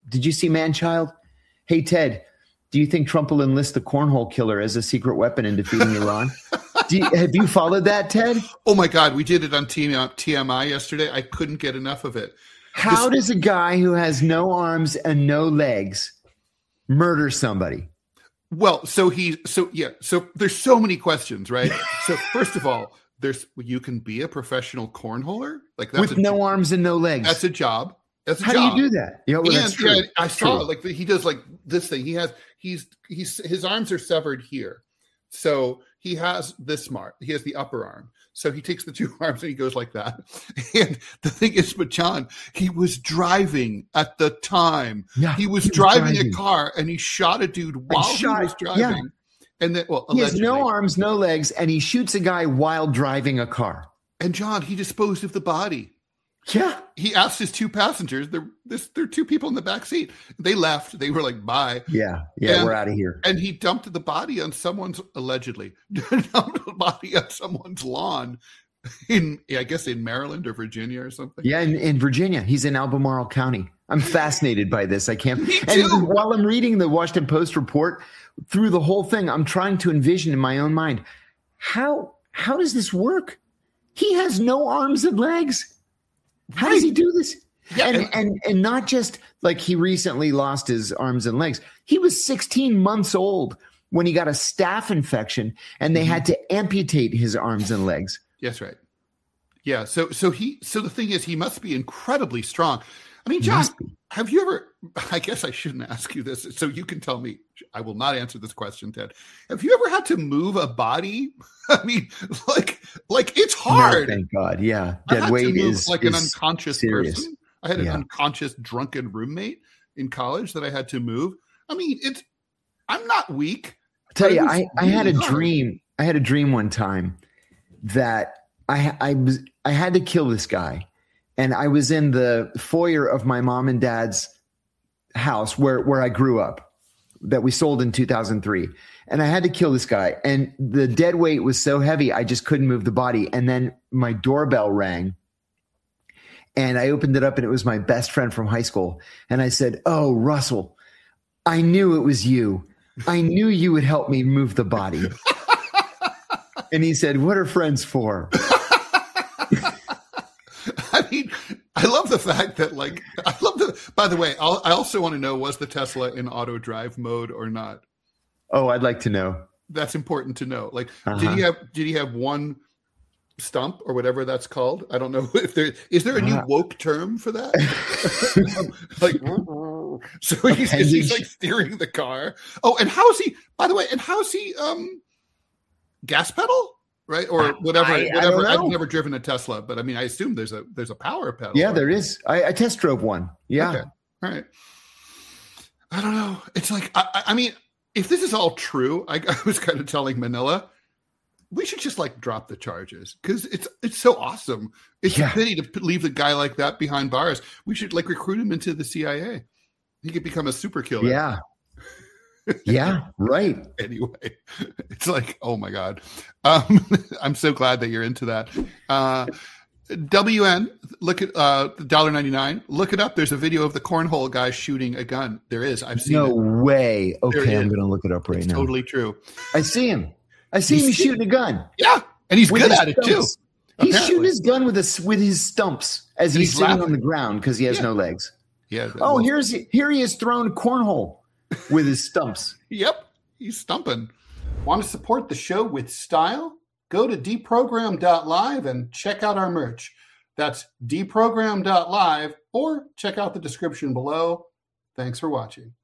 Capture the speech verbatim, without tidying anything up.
Did you see Man-Child? Hey, Ted, do you think Trump will enlist the cornhole killer as a secret weapon in defeating Iran? Do you, have you followed that, Ted? Oh, my God. We did it on T M I yesterday. I couldn't get enough of it. How this- does a guy who has no arms and no legs murder somebody? Well, so he, so yeah, so there's so many questions, right? So first of all, there's, you can be a professional cornholer, like that's with a, no arms and no legs. That's a job. That's a How job. do you do that? Yeah, well, and, that's true. yeah, I saw True. it. Like he does like this thing. He has, he's, he's, his arms are severed here. So he has this smart. He has the upper arm. So he takes the two arms and he goes like that. And the thing is, but John, he was driving at the time. Yeah, he was, he was driving, driving a car and he shot a dude while shot- he was driving. yeah. And then, well, He has allegedly. no arms, no legs, and he shoots a guy while driving a car. And John, he disposed of the body. Yeah. He asked his two passengers, there, this, there are two people in the back seat. They left. They were like, bye. Yeah. Yeah. And- we're out of here. And he dumped the body on someone's, allegedly, dumped the body on someone's lawn in, I guess, in Maryland or Virginia or something. Yeah. In, in Virginia, he's in Albemarle County. I'm fascinated by this. I can't. Me And too. while I'm reading the Washington Post report through the whole thing, I'm trying to envision in my own mind, how, how does this work? He has no arms and legs. How does he do this? Yeah, and, and- and and not just like he recently lost his arms and legs. He was sixteen months old when he got a staph infection and they had to amputate his arms and legs. Yes, right. Yeah. So, so he, so the thing is, he must be incredibly strong. I mean, John, Must be. have you ever, I guess I shouldn't ask you this, so you can tell me. I will not answer this question, Ted. Have you ever had to move a body? I mean, like, like it's hard. No, thank God. Yeah. I had Dead to weight move is like an is unconscious serious. person. I had an Yeah. unconscious drunken roommate in college that I had to move. I mean, it's, I'm not weak. I tell but it you, was I, I had a really hard. dream. I had a dream one time that I I was I had to kill this guy, and I was in the foyer of my mom and dad's house where where I grew up, that we sold in two thousand three, and I had to kill this guy. And the dead weight was so heavy, I just couldn't move the body. And then my doorbell rang, and I opened it up, and it was my best friend from high school. And I said, "Oh, Russell, I knew it was you. I knew you would help me move the body." And he said, "What are friends for?" I mean, I love the fact that, like, I love the, by the way, I'll, I also want to know, was the Tesla in auto drive mode or not? Oh, I'd like to know. That's important to know. Like, Uh-huh. did he have, did he have one stump or whatever that's called? I don't know if there, is there a new Uh, woke term for that? Like, so he's, he's Appendage. like steering the car. Oh, and how's he, by the way, and how's he, um, gas pedal? Right, or whatever. I- I whatever. don't I've know. never driven a Tesla, but I mean, I assume there's a there's a power pedal. Yeah, right? there is. I, I test drove one. Yeah. Okay. All right. I don't know. It's like, I, I- I mean, if this is all true, I, I was kind of telling Manila, we should just like drop the charges because it's it's so awesome. It's Yeah. a pity to p- leave a guy like that behind bars. We should like recruit him into the C I A. He could become a super killer. Yeah. Yeah. Right. Anyway, it's like, oh my God. Um, I'm so glad that you're into that. Uh, W N, look at uh, one dollar ninety-nine. Look it up. There's a video of the cornhole guy shooting a gun. There is. I've seen No it. way. There Okay, it I'm is. going to look it up right It's now. totally true. I see him. I see You him see- shooting a gun. Yeah. And he's with good his at it too. stumps. He's apparently. shooting his gun with his with his stumps as And he's, he's sitting laughing. on the ground because he has Yeah. no legs. Yeah. Oh, well, here's here he is throwing cornhole with his stumps. Yep. He's stumping. Want to support the show with style? Go to deprogram dot live and check out our merch. That's deprogram dot live or check out the description below. Thanks for watching.